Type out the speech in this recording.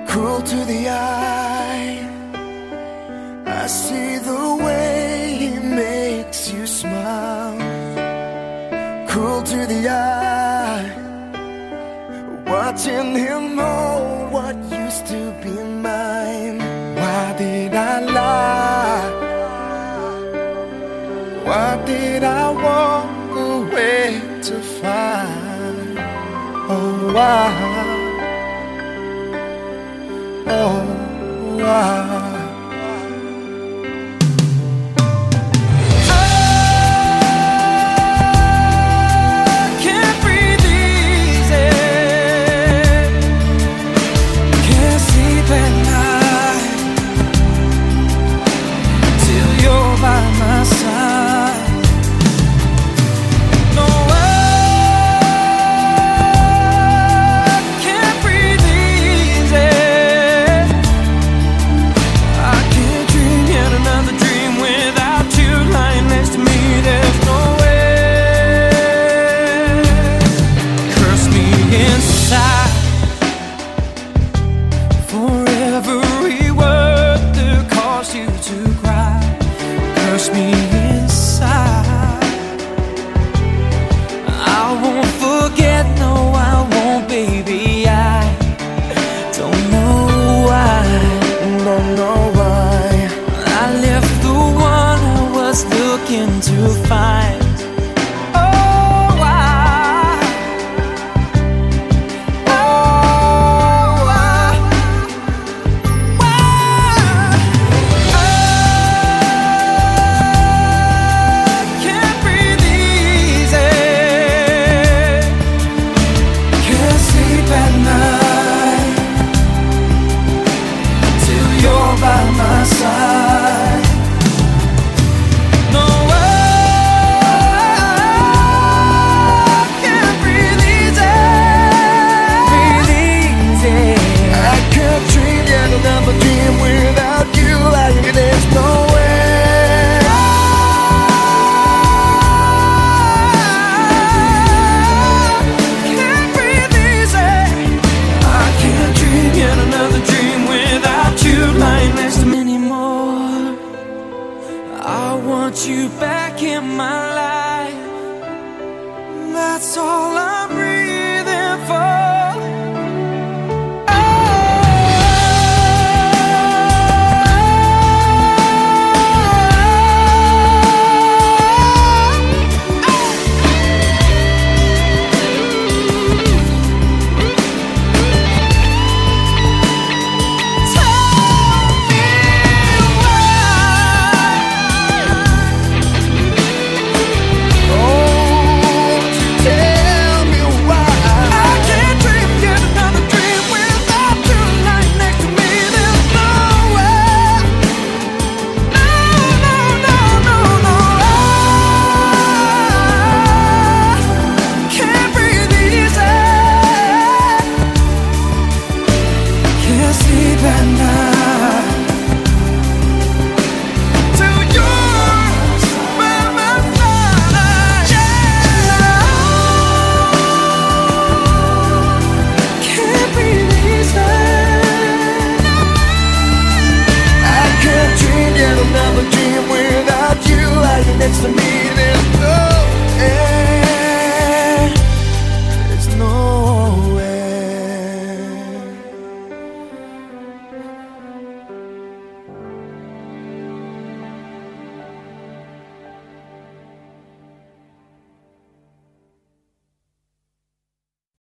Cool to the eye, I see the way he makes you smile. Cool to the eye, watching him hold what used to be mine. Why did I lie? Why did I walk away to find? Oh, why? Oh, why? Curse me inside. I won't forget, no I won't, baby. I don't know why, don't know why I left the one I was looking to find. I want you back in my life. That's all I'm breathing for. Next to me.